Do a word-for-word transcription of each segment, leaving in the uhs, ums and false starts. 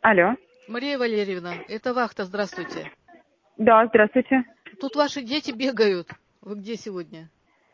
Алло. Мария Валерьевна, это вахта, здравствуйте. Да, здравствуйте. Тут ваши дети бегают. Вы где сегодня?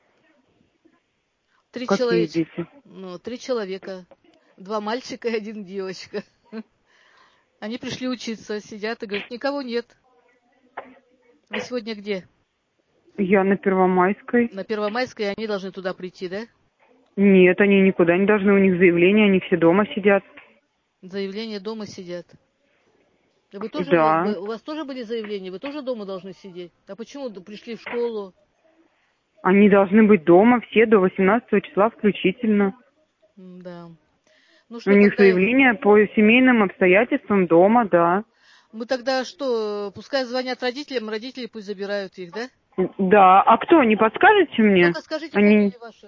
Три Какие человека. дети? Ну, три человека. Два мальчика и один девочка. Они пришли учиться, сидят и говорят, никого нет. Вы сегодня где? Я на Первомайской. На Первомайской, они должны туда прийти, да? Нет, они никуда не должны, у них заявление, они все дома сидят. Заявления дома сидят. Да вы тоже, Да. вы- у вас тоже были заявления, вы тоже дома должны сидеть. А почему пришли в школу? Они должны быть дома все до восемнадцатого числа включительно. М, Да. Ну У что них тогда? заявление по семейным обстоятельствам дома, да. Мы тогда что, пускай звонят родителям, родители пусть забирают их, да? Да, а кто, не подскажете мне? Ну-ка скажите Они, фамилию вашу.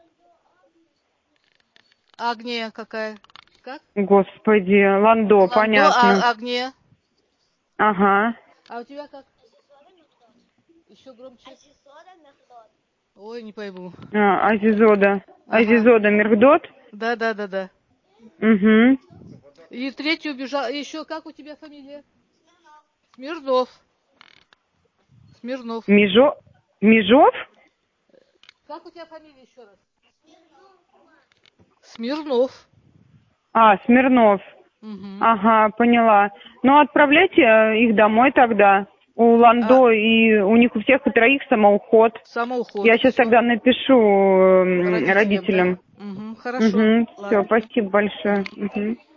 Агния какая? Как? господи, Ландо, Ландо, понятно. а Агния? Ага. А у тебя как? Еще громче. Ой, не пойму. А, Азизода. Ага. Азизода Миргдот. Да, да, да, да. Угу. И третью убежал. Еще как у тебя фамилия? Смирнов. Смирнов. Межо... Межов? Как у тебя фамилия еще раз? Смирнов. А, Смирнов. Угу. Ага, поняла. Ну, отправляйте э, их домой тогда. У А, Ландо и у них у всех и троих самоуход. самоуход. Я сейчас Все. тогда напишу м, Родителям, родителям. да? Угу. Хорошо. Угу, все, Ладно. спасибо большое. Угу.